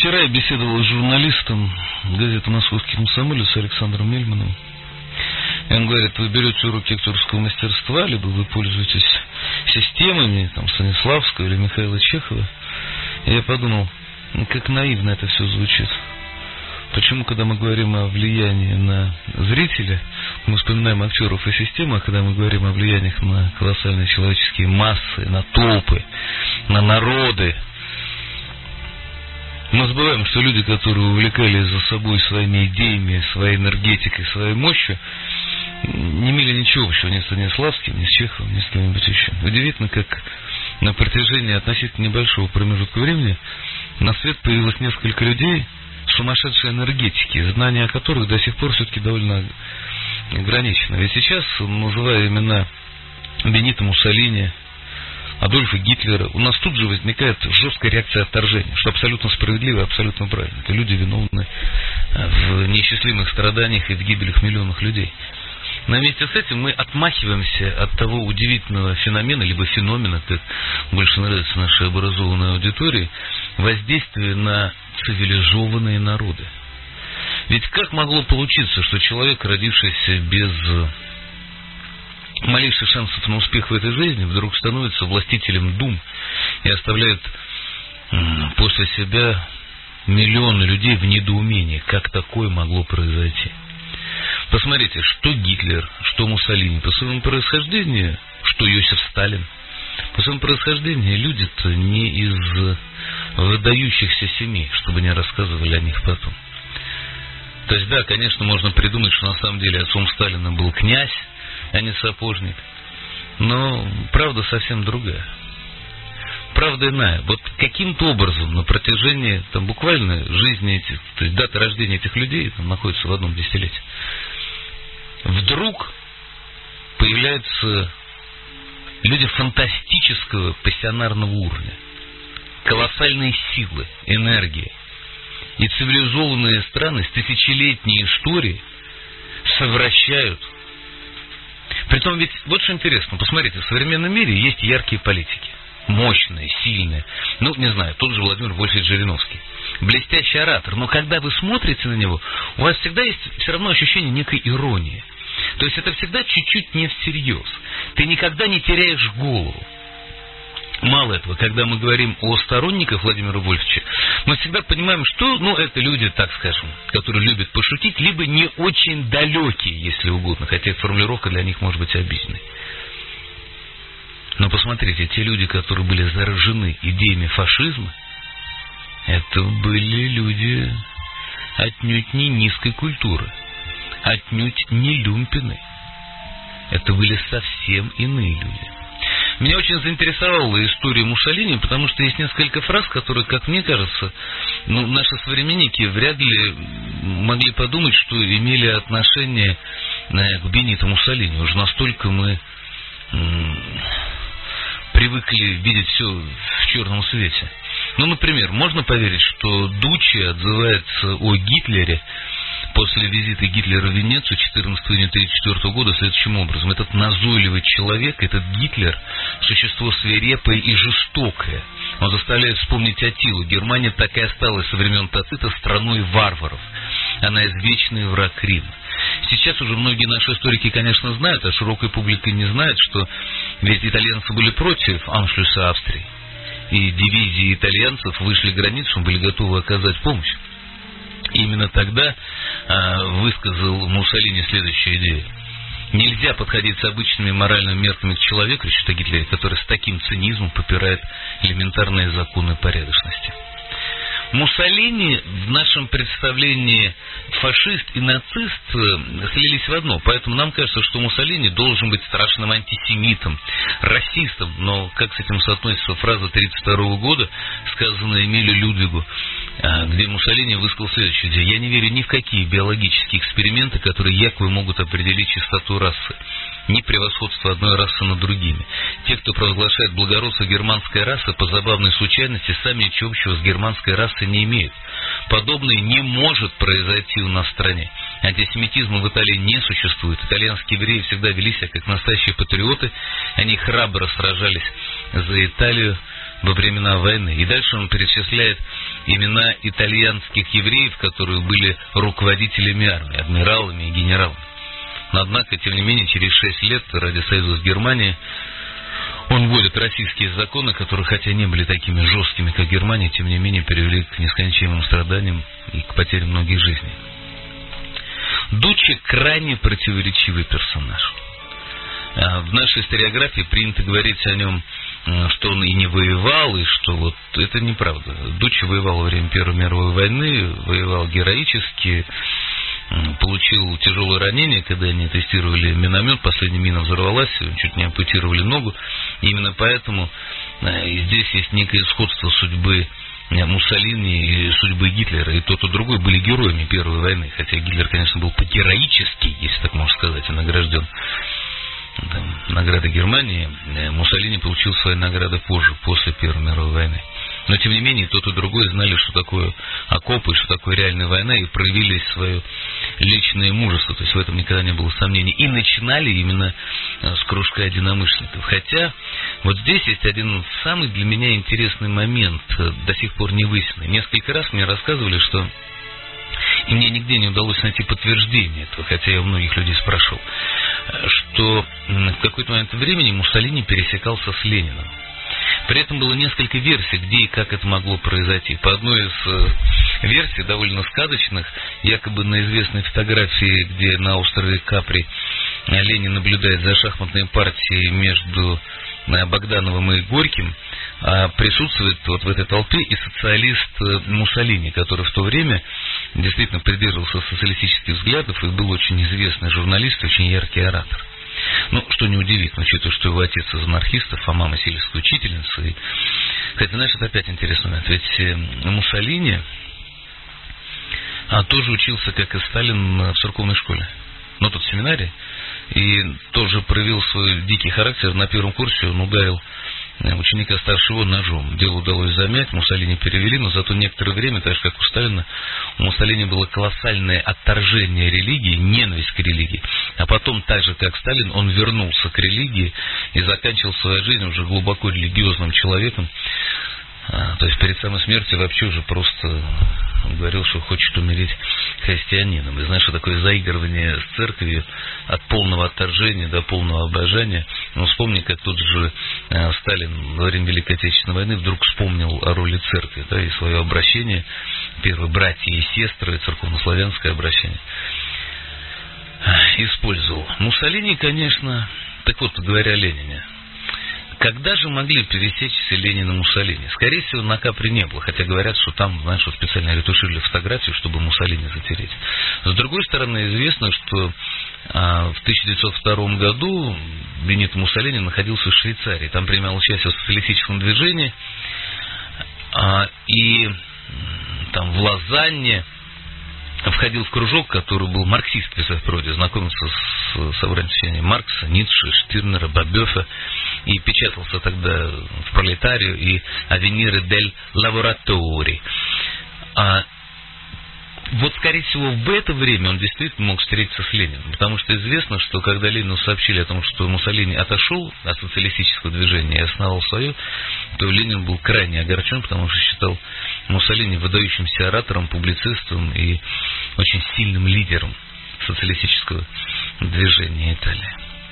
Вчера я беседовал с журналистом газеты «Московский комсомолец» Александром Мельманом. И он говорит: вы берете уроки актерского мастерства, либо вы пользуетесь системами там, Станиславского или Михаила Чехова. И я подумал, как наивно это все звучит. Почему, когда мы говорим о влиянии на зрителя, мы вспоминаем актеров и систему, а когда мы говорим о влияниях на колоссальные человеческие массы, на толпы, на народы, мы забываем, что люди, которые увлекали за собой своими идеями, своей энергетикой, своей мощью, не имели ничего общего ни с Станиславским, ни с Чеховым, ни с кем-нибудь еще. Удивительно, как на протяжении относительно небольшого промежутка времени на свет появилось несколько людей сумасшедшей энергетики, знания о которых до сих пор все-таки довольно ограничено. Ведь сейчас, называя имена Бенито Муссолини, Адольфа Гитлера, у нас тут же возникает жесткая реакция отторжения, что абсолютно справедливо и абсолютно правильно. Это люди виновны в неисчислимых страданиях и в гибелях миллионов людей. Но вместе с этим мы отмахиваемся от того удивительного феномена, либо феномена, как больше нравится нашей образованной аудитории, воздействия на цивилизованные народы. Ведь как могло получиться, что человек, родившийся без малейших шансов на успех в этой жизни, вдруг становится властителем дум и оставляет после себя миллионы людей в недоумении, как такое могло произойти? Посмотрите, что Гитлер, что Муссолини, по своему происхождению, что Иосиф Сталин, по своему происхождению люди-то не из выдающихся семей, чтобы не рассказывали о них потом. То есть, да, конечно, можно придумать, что на самом деле отцом Сталина был князь, а не сапожник, но правда совсем другая. Правда иная. Вот каким-то образом на протяжении там, буквально жизни этих, то есть дата рождения этих людей там, находится в одном десятилетии, вдруг появляются люди фантастического пассионарного уровня, колоссальные силы, энергии. И цивилизованные страны с тысячелетней историей совращают. Притом ведь вот что интересно, посмотрите, в современном мире есть яркие политики. Мощные, сильные. Ну, не знаю, тот же Владимир Вольфович Жириновский. Блестящий оратор. Но когда вы смотрите на него, у вас всегда есть все равно ощущение некой иронии. То есть это всегда чуть-чуть не всерьез. Ты никогда не теряешь голову. Мало этого, когда мы говорим о сторонниках Владимира Вольфовича, мы всегда понимаем, что, ну, это люди, так скажем, которые любят пошутить, либо не очень далекие, если угодно, хотя формулировка для них может быть обидной. Но посмотрите, те люди, которые были заражены идеями фашизма, это были люди отнюдь не низкой культуры, отнюдь не люмпины. Это были совсем иные люди. Меня очень заинтересовала история Муссолини, потому что есть несколько фраз, которые, как мне кажется, ну, наши современники вряд ли могли подумать, что имели отношение к Бенито Муссолини. Уж настолько мы привыкли видеть все в черном свете. Ну, например, можно поверить, что Дуччи отзывается о Гитлере после визита Гитлера в Венецию 14 июня 1934 года следующим образом. Этот назойливый человек, этот Гитлер, существо свирепое и жестокое. Он заставляет вспомнить Аттилу. Германия так и осталась со времен Тацита страной варваров. Она извечный враг Рима. Сейчас уже многие наши историки, конечно, знают, а широкая публика не знает, что ведь итальянцы были против аншлюса Австрии. И дивизии итальянцев вышли границу, были готовы оказать помощь. И именно тогда высказал Муссолини следующую идею. Нельзя подходить с обычными моральными мерками к человеку, считая Гитлера, который с таким цинизмом попирает элементарные законы порядочности. Муссолини в нашем представлении фашист и нацист слились в одно, поэтому нам кажется, что Муссолини должен быть страшным антисемитом, расистом, но как с этим соотносится фраза 1932 года, сказанная Эмилю Людвигу, где Муссолини высказал следующее: «Я не верю ни в какие биологические эксперименты, которые якобы могут определить чистоту расы, ни превосходство одной расы над другими. Те, кто провозглашает благородство германской расы, по забавной случайности сами ничего общего с германской расой не имеют. Подобное не может произойти у нас в стране. Антисемитизма в Италии не существует. Итальянские евреи всегда вели себя как настоящие патриоты. Они храбро сражались за Италию во времена войны». И дальше он перечисляет имена итальянских евреев, которые были руководителями армии, адмиралами и генералами. Но, однако, тем не менее, через 6 лет ради союза с Германией он вводит российские законы, которые, хотя не были такими жесткими, как Германия, тем не менее привели к нескончаемым страданиям и к потере многих жизней. Дуччи крайне противоречивый персонаж. В нашей историографии принято говорить о нем, что он и не воевал, и что вот это неправда. Дуччи воевал во время Первой мировой войны, воевал героически, получил тяжелое ранение, когда они тестировали миномет, последняя мина взорвалась, чуть не ампутировали ногу. И именно поэтому здесь есть некое сходство судьбы Муссолини и судьбы Гитлера. И тот, и другой были героями Первой войны, хотя Гитлер, конечно, был по-героически, если так можно сказать, и награжден награды Германии. Муссолини получил свои награды позже, после Первой мировой войны. Но, тем не менее, тот и другой знали, что такое окопы, что такое реальная война, и проявили свое личное мужество. То есть в этом никогда не было сомнений. И начинали именно с кружка единомышленников. Хотя вот здесь есть один самый для меня интересный момент, до сих пор не выясненный. Несколько раз мне рассказывали, что... И мне нигде не удалось найти подтверждение этого, хотя я у многих людей спрашивал, что в какой-то момент времени Муссолини пересекался с Лениным. При этом было несколько версий, где и как это могло произойти. По одной из версий, довольно сказочных, якобы на известной фотографии, где на острове Капри Ленин наблюдает за шахматной партией между Богдановым и Горьким, присутствует вот в этой толпе и социалист Муссолини, который в то время действительно придерживался социалистических взглядов и был очень известный журналист, очень яркий оратор. Ну, что неудивительно, учитывая, что его отец из анархистов, а мама сельская учительница. И, хотя, знаешь, это опять интересный момент. Ведь Муссолини тоже учился, как и Сталин, в церковной школе. Но тут в семинарии. И тоже проявил свой дикий характер. На первом курсе он ударил ученика старшего ножом. Дело удалось замять, Муссолини перевели, но зато некоторое время, так же как у Сталина, у Муссолини было колоссальное отторжение религии, ненависть к религии. А потом, так же как Сталин, он вернулся к религии и заканчивал свою жизнь уже глубоко религиозным человеком. То есть перед самой смертью вообще уже просто говорил, что хочет умереть христианином. И знаешь, что такое заигрывание с церковью от полного отторжения до полного обожания. Ну, вспомни, как тот же Сталин во время Великой Отечественной войны вдруг вспомнил о роли церкви, да, и свое обращение, первые братья и сестры, церковнославянское обращение, использовал. Муссолини, конечно, так вот, говоря о Ленине, когда же могли пересечься Ленин и Муссолини? Скорее всего, на Капри не было, хотя говорят, что там, знаешь, что специально ретушировали фотографию, чтобы Муссолини затереть. С другой стороны, известно, что в 1902 году Бенито Муссолини находился в Швейцарии, там принимал участие в социалистическом движении, и там в Лозанне входил в кружок, который был марксистский в природе, знакомился с собранием Маркса, Ницше, Штирнера, Бабёфа, и печатался тогда в «Пролетарию» и «Авенире дель Лаворатори». Вот, скорее всего, в это время он действительно мог встретиться с Лениным, потому что известно, что когда Ленину сообщили о том, что Муссолини отошел от социалистического движения и основал свое, то Ленин был крайне огорчен, потому что считал Муссолини выдающимся оратором, публицистом и очень сильным лидером социалистического движения Италии.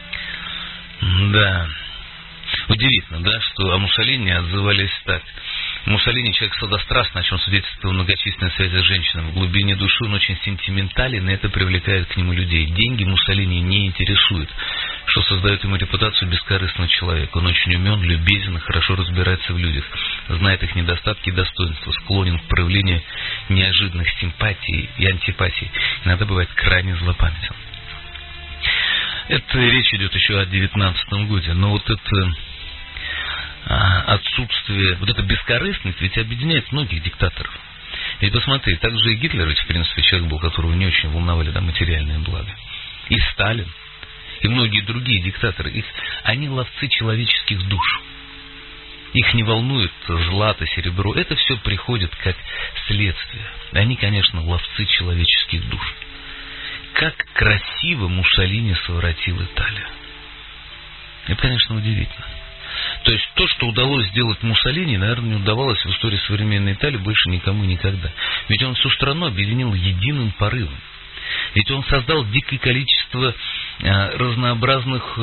Да, удивительно, да, что о Муссолини отзывались так. Муссолини человек сладострастный, о чем свидетельствовал многочисленные связи с женщинами. В глубине души он очень сентиментален, и это привлекает к нему людей. Деньги Муссолини не интересуют, что создает ему репутацию бескорыстного человека. Он очень умен, любезен, хорошо разбирается в людях, знает их недостатки и достоинства, склонен к проявлению неожиданных симпатий и антипатий. Иногда бывает крайне злопамятен. Это речь идет еще о 19 годе, но вот это отсутствие, вот эта бескорыстность ведь объединяет многих диктаторов. И посмотри, также и Гитлер ведь, в принципе, человек был, которого не очень волновали материальные блага. И Сталин, и многие другие диктаторы, они ловцы человеческих душ. Их не волнует злато, серебро, это все приходит как следствие. Они, конечно, ловцы человеческих душ. Как красиво Муссолини совратил Италию. Это, конечно, удивительно. То есть то, что удалось сделать Муссолини, наверное, не удавалось в истории современной Италии больше никому никогда. Ведь он всю страну объединил единым порывом. Ведь он создал дикое количество разнообразных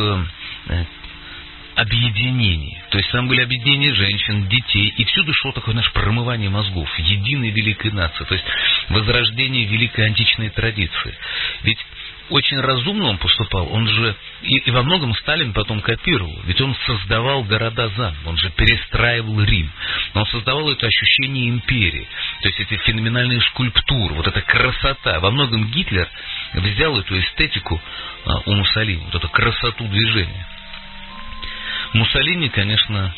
объединений. То есть там были объединения женщин, детей, и всюду шло такое наше промывание мозгов, единой великой нации, то есть возрождение великой античной традиции. Ведь очень разумно он поступал, он же, и во многом Сталин потом копировал, ведь он создавал города заново, он же перестраивал Рим, он создавал это ощущение империи, то есть эти феноменальные скульптуры, вот эта красота. Во многом Гитлер взял эту эстетику у Муссолини, вот эту красоту движения. Муссолини, конечно,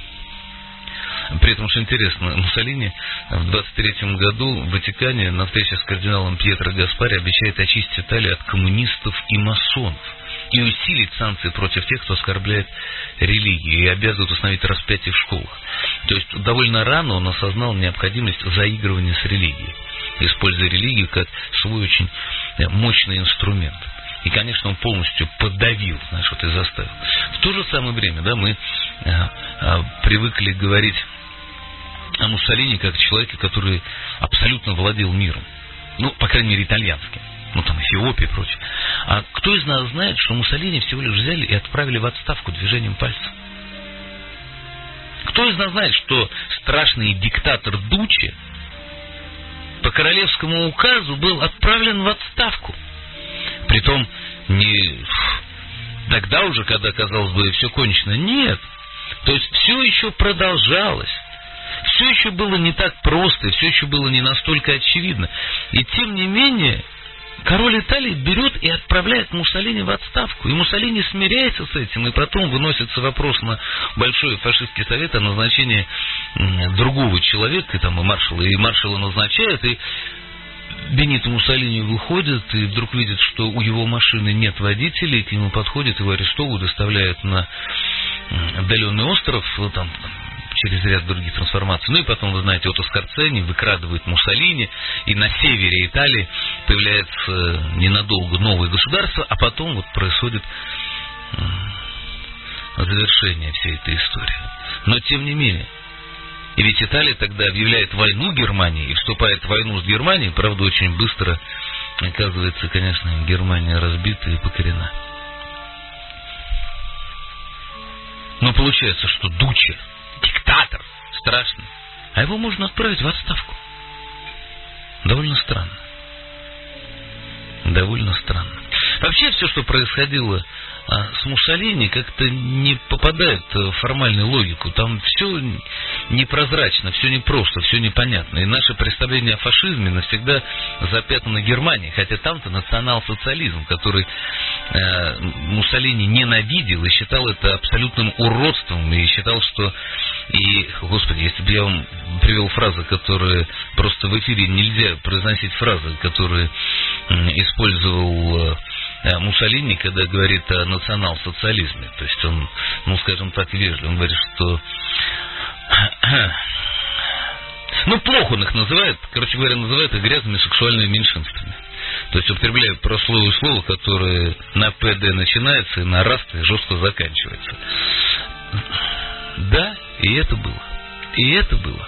при этом, что интересно, Муссолини в 23-м году в Ватикане на встрече с кардиналом Пьетро Гаспари обещает очистить Италию от коммунистов и масонов и усилить санкции против тех, кто оскорбляет религию, и обязывает установить распятие в школах. То есть довольно рано он осознал необходимость заигрывания с религией, используя религию как свой очень мощный инструмент. И, конечно, он полностью подавил, знаешь, вот и заставил. В то же самое время, да, мы привыкли говорить о Муссолини как о человеке, который абсолютно владел миром. Ну, по крайней мере, итальянским. Ну, там, Эфиопия и прочее. А кто из нас знает, что Муссолини всего лишь взяли и отправили в отставку движением пальца? Кто из нас знает, что страшный диктатор Дуччи по королевскому указу был отправлен в отставку? Притом не тогда уже, когда, казалось бы, все кончено. Нет. То есть все еще продолжалось. Все еще было не так просто, все еще было не настолько очевидно. И тем не менее, король Италии берет и отправляет Муссолини в отставку. И Муссолини смиряется с этим, и потом выносится вопрос на Большой фашистский совет о назначении другого человека, там, и маршала назначают, и Бенито Муссолини выходит и вдруг видит, что у его машины нет водителя, и к нему подходят, его арестовывают, доставляют на отдаленный остров, там, через ряд других трансформаций. Ну и потом, вы знаете, Отто Скорцени выкрадывает Муссолини, и на севере Италии появляется ненадолго новое государство, а потом вот происходит завершение всей этой истории. Но тем не менее, и ведь Италия тогда объявляет войну Германии и вступает в войну с Германией, правда, очень быстро оказывается, конечно, Германия разбита и покорена. Но получается, что Дуччи, диктатор, страшный, а его можно отправить в отставку. Довольно странно. Довольно странно. Вообще все, что происходило с Муссолини, как-то не попадает в формальную логику. Там все непрозрачно, все непросто, все непонятно. И наше представление о фашизме навсегда запятнано Германией, хотя там-то национал-социализм, который Муссолини ненавидел и считал это абсолютным уродством, и считал, что... И, господи, если бы я вам привел фразы, которые просто в эфире нельзя произносить фразы, которые использовал Муссолини, когда говорит о национал-социализме. То есть он, ну, скажем так, вежливо. Он говорит, что... Ну, плохо он их называет. Короче говоря, называет их грязными сексуальными меньшинствами. То есть употребляет прослойное слово, которое на ПД начинается и на расты жестко заканчивается. Да, и это было. И это было.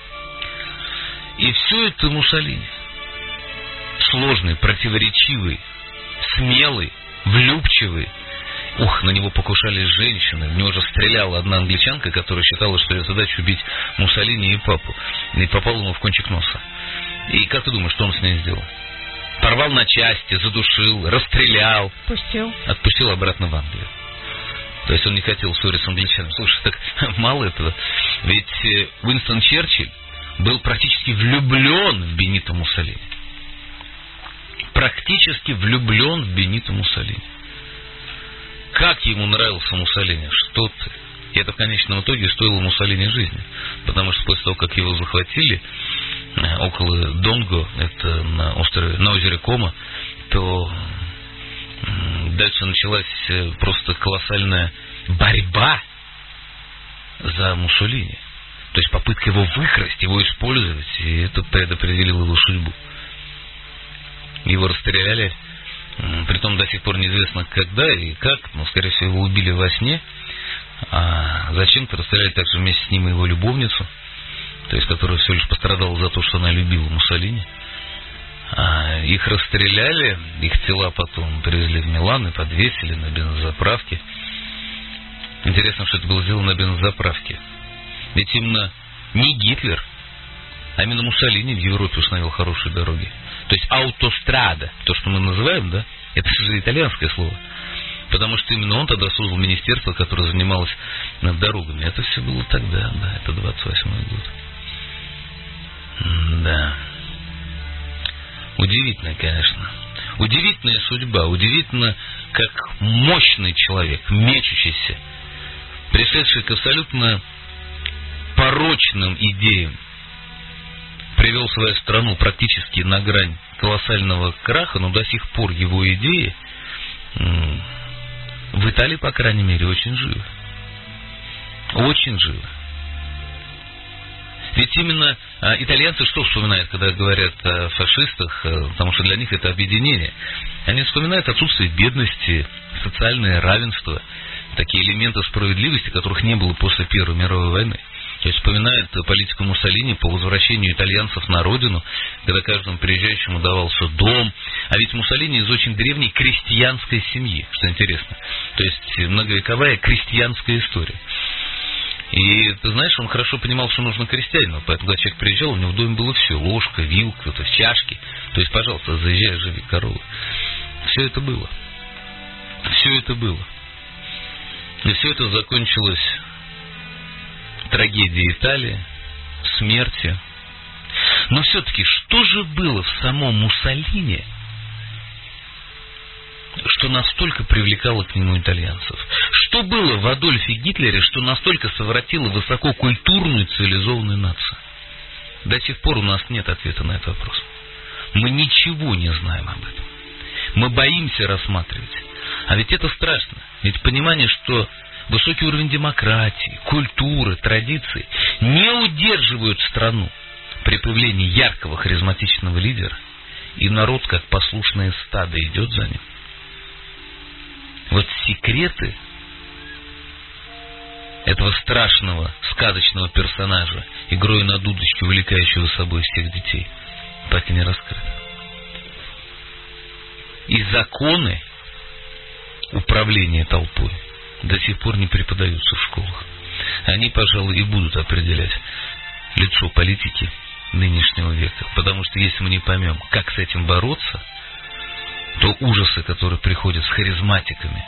И все это Муссолини. Сложный, противоречивый, смелый, влюбчивый. Ух, на него покушались женщины. В него же стреляла одна англичанка, которая считала, что ее задача убить Муссолини и папу. И попала ему в кончик носа. И как ты думаешь, что он с ней сделал? Порвал на части, задушил, расстрелял. Отпустил обратно в Англию. То есть он не хотел ссориться с англичанами. Слушай, так мало этого. Ведь Уинстон Черчилль был практически влюблен в Бенито Муссолини. Практически влюблен в Бенито Муссолини. Как ему нравился Муссолини, что ты. И это в конечном итоге стоило Муссолини жизни. Потому что после того, как его захватили около Донго, это на озере Кома, то дальше началась просто колоссальная борьба за Муссолини. То есть попытка его выкрасть, его использовать, и это предопределило его судьбу. Его расстреляли, притом до сих пор неизвестно когда и как, но, скорее всего, его убили во сне. А зачем-то расстреляли также вместе с ним и его любовницу, то есть которая всего лишь пострадала за то, что она любила Муссолини. Их расстреляли, их тела потом привезли в Милан и подвесили на бензозаправке. Интересно, что это было сделано на бензозаправке. Ведь именно не Гитлер, а именно Муссолини в Европе установил хорошие дороги. То есть аутострада, то, что мы называем, да, это же итальянское слово. Потому что именно он тогда создал министерство, которое занималось над дорогами. Это все было тогда, да, это 28-й год. Да. Удивительно, конечно. Удивительная судьба, удивительно, как мощный человек, мечущийся, пришедший к абсолютно порочным идеям, привел свою страну практически на грань колоссального краха, но до сих пор его идеи в Италии, по крайней мере, очень живы. Очень живы. Ведь именно итальянцы что вспоминают, когда говорят о фашистах, потому что для них это объединение. Они вспоминают отсутствие бедности, социальное равенство, такие элементы справедливости, которых не было после Первой мировой войны. То есть вспоминают политику Муссолини по возвращению итальянцев на родину, когда каждому приезжающему давался дом. А ведь Муссолини из очень древней крестьянской семьи, что интересно. То есть многовековая крестьянская история. И, ты знаешь, он хорошо понимал, что нужно крестьянину, поэтому, когда человек приезжал, у него в доме было все, ложка, вилка, то есть чашки, то есть, пожалуйста, заезжай, живи коровы. Все это было. Все это было. И все это закончилось трагедией Италии, смертью. Но все-таки, что же было в самом Муссолини, что настолько привлекало к нему итальянцев? Что было в Адольфе Гитлере, что настолько совратило высококультурную цивилизованную нацию? До сих пор у нас нет ответа на этот вопрос. Мы ничего не знаем об этом. Мы боимся рассматривать. А ведь это страшно. Ведь понимание, что высокий уровень демократии, культуры, традиций не удерживают страну при появлении яркого харизматичного лидера, и народ, как послушное стадо, идет за ним. Вот секреты этого страшного, сказочного персонажа, игрой на дудочке, увлекающего собой всех детей, так и не раскрыты. И законы управления толпой до сих пор не преподаются в школах. Они, пожалуй, и будут определять лицо политики нынешнего века. Потому что если мы не поймем, как с этим бороться, то ужасы, которые приходят с харизматиками,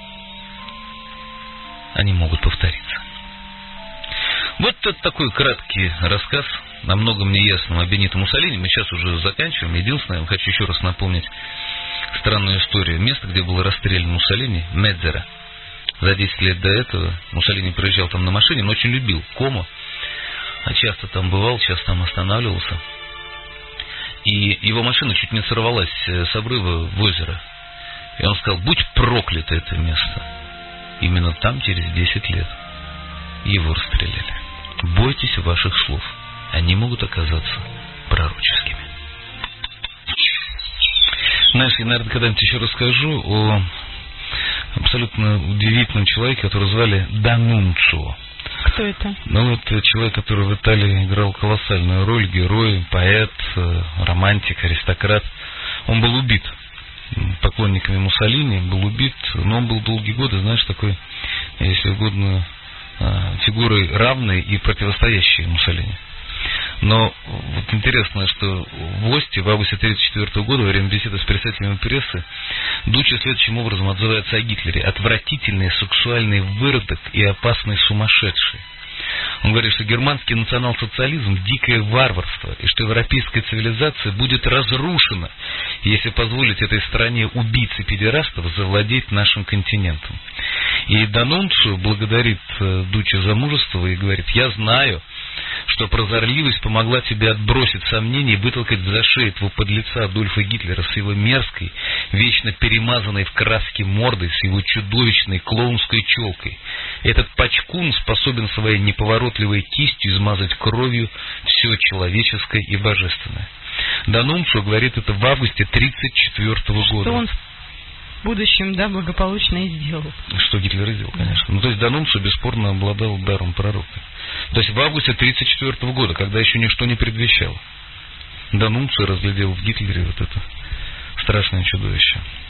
они могут повториться. Вот это такой краткий рассказ о многом неясном о Бенито Муссолини. Мы сейчас уже заканчиваем. Единственное, я хочу еще раз напомнить странную историю. Место, где был расстрелян Муссолини, Медзера. За 10 лет до этого Муссолини проезжал там на машине, но очень любил Комо. А часто там бывал, часто там останавливался. И его машина чуть не сорвалась с обрыва в озеро. И он сказал: будь проклято это место. Именно там через 10 лет его расстреляли. Бойтесь ваших слов. Они могут оказаться пророческими. Знаешь, я, наверное, когда-нибудь еще расскажу о абсолютно удивительном человеке, которого звали Данунцио. Кто это? Ну, это человек, который в Италии играл колоссальную роль, герой, поэт, романтик, аристократ. Он был убит поклонниками Муссолини, был убит, но он был долгие годы, знаешь, такой, если угодно, фигурой равной и противостоящей Муссолини. Но вот интересно, что в Ости в августе 1934 года во время беседы с представителями прессы Дуччи следующим образом отзывается о Гитлере: отвратительный сексуальный выродок и опасный сумасшедший. Он говорит, что германский национал-социализм – дикое варварство, и что европейская цивилизация будет разрушена, если позволить этой стране убийц и педерастов завладеть нашим континентом. И Данунцио благодарит Дуччи за мужество и говорит: я знаю, что прозорливость помогла тебе отбросить сомнения и вытолкать за шею этого подлеца Адольфа Гитлера с его мерзкой, вечно перемазанной в краске мордой, с его чудовищной клоунской челкой. Этот пачкун способен своей неповоротливой кистью измазать кровью все человеческое и божественное. Данунцио говорит это в августе 1934 года. в будущем, да, благополучно и сделал. Что Гитлер и сделал, конечно. Ну, то есть Данунцио бесспорно обладал даром пророка. То есть в августе 1934 года, когда еще ничто не предвещало, Данунцио разглядел в Гитлере вот это страшное чудовище.